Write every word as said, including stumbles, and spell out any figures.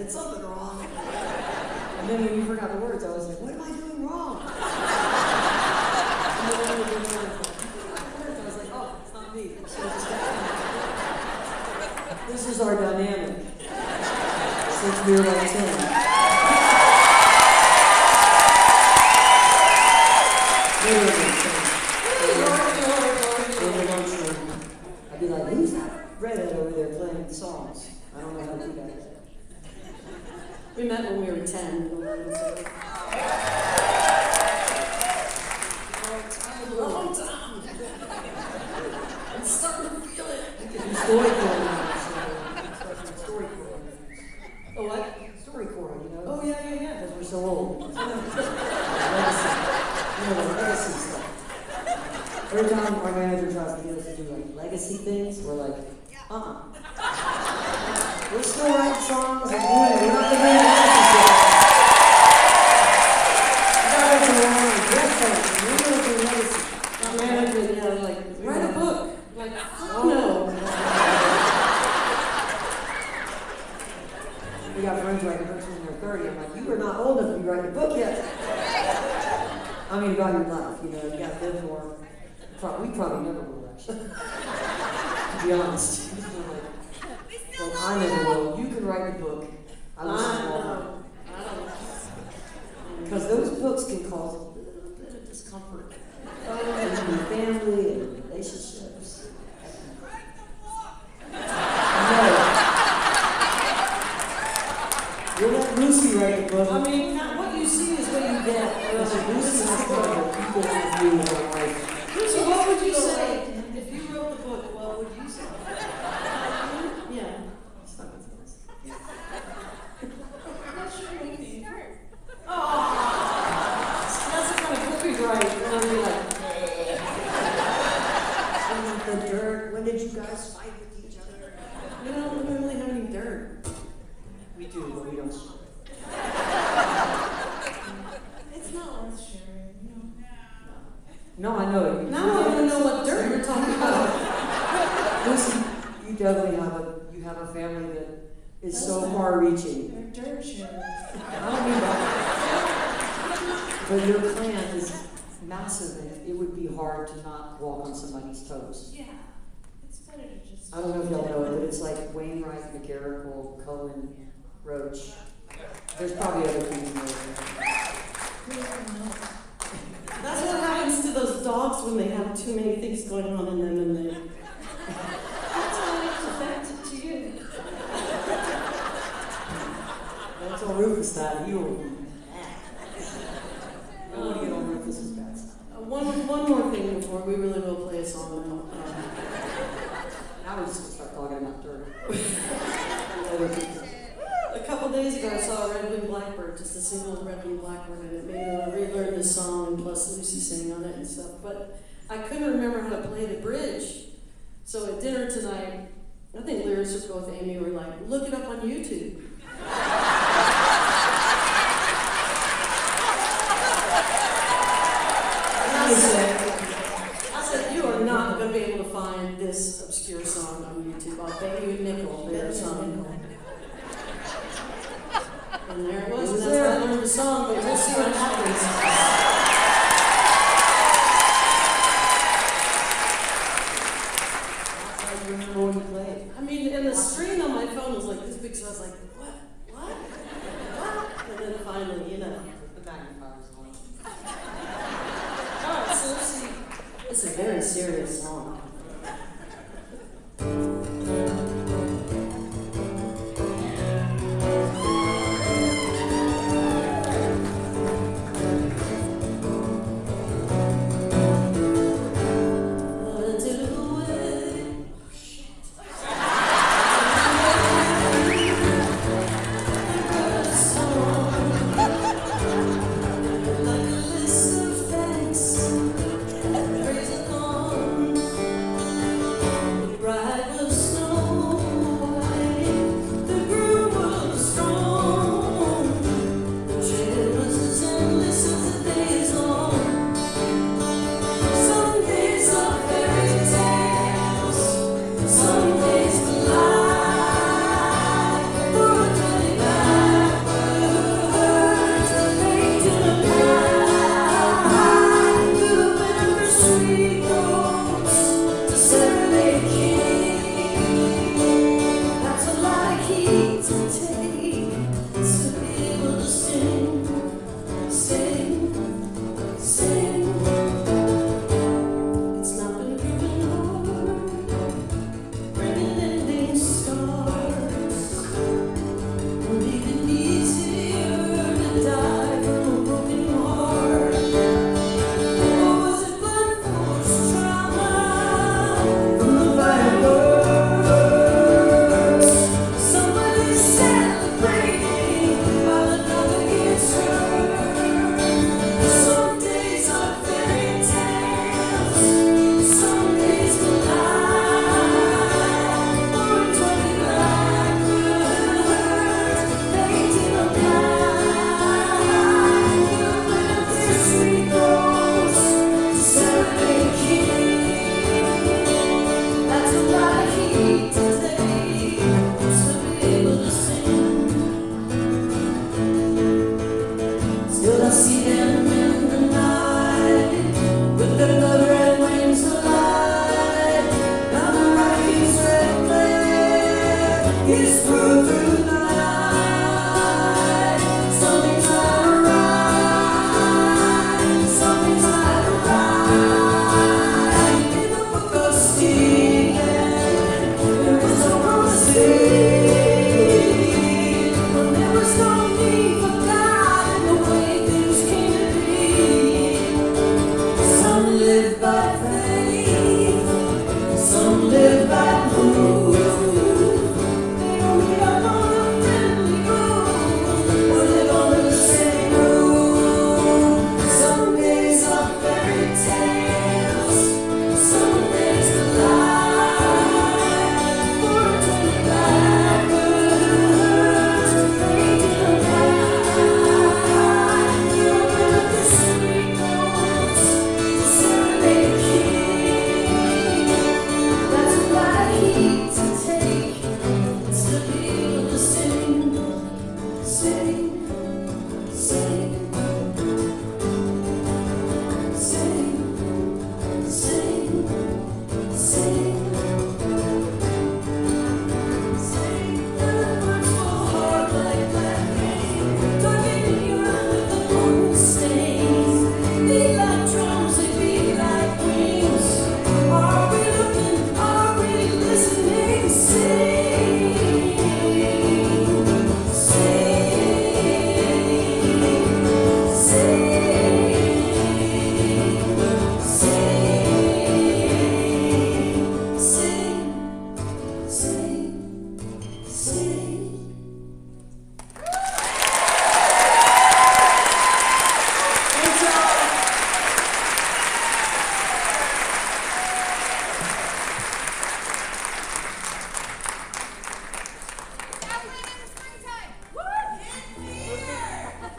did something wrong. And then when you forgot the words, I was like, what am I doing wrong? And then when you did the words, I was like, oh, it's not me. So just this is our dynamic. Since we were like ten. I'd be like, who's that redhead over there playing songs? I don't know how to do that. We met when we were ten. Long time. I'm starting to feel it. Storycorps now. Storycorps. Oh, what? Storycorps, you know? Oh, yeah, yeah, yeah. Because we're so old. Legacy. You know, legacy stuff. Every time our manager tries to get us to do like legacy things, we're like, uh-uh. We're still writing songs and doing it. We're not the main legacy stuff. That's a long breath. We're going to do legacy. Our manager, you know, like, write a book. Like, oh no. We got friends writing books when they're thirty. I'm like, you are not old enough to be writing a book yet. I mean, about your life, you know, you got to live more. We probably never will, actually. To be honest. Well, I never will. You can write a book. I listen to all of because those books can cause a little bit of discomfort in your family and relationships. You'll let Lucy write a book. I mean, what you see is what you get. Lucy has to write people who do in her life. So what would you say if you wrote the book? What would you say? Yeah. I'm not sure what you think. Oh, that's the kind of book we write. And I'll be like, the dirt. When did you guys fight with each other? We don't really have any dirt. We do, but we don't share. It's not worth sharing, you know. No, I know it. Now I want to know what dirt you're talking about. Listen, you definitely have a you have a family that is That's so far-reaching. They're dirt sharers. I don't mean that. But your clan is massive, and it would be hard to not walk on somebody's toes. Yeah, it's better to just. I don't know if y'all know it, but it's like Wainwright, McGarrigle, Cohen, Roach. There's probably other things more there. That's what happens to those dogs when they have too many things going on in them, and they. That's how it's affected to you. Don't tell Rufus that. You will be mad. I want to get on Rufus's bad side. Uh, one, one more thing before we really will play a song now. Um, now we're just going to start talking about dirt. Other people. A couple days ago, I saw Red Wing Blackbird, just a single of Red Wing Blackbird, and it made me want to relearn this song, and plus Lucy sang on it and stuff. But I couldn't remember how to play the bridge. So at dinner tonight, I think lyricists both Amy were like, look it up on YouTube. And I said, I said, you are not going to be able to find this obscure song on YouTube. I'll bet you a nickel there's something. And there it was, and that's how I learned the song, but we'll see what happens. I remember when you played. I mean, and the screen on my phone was like this big, so I was like, what? What? What? And then finally, you know, the magnifier's on. Alright, so let's see. It's a very serious song. Praise the Lord. gets through through the night. Something's not right. Something's not right. In the book of Stephen, there was no prophecy, but there was no need for God in the way things came to be. Some live by faith, some live by proof. They don't read up on a friendly room, or live under the same roof. Some days are fairy tales, some days the light. For a turn backwards, making a ride. You're the discreet notes to serenade a king. That's a light heat to take. It's the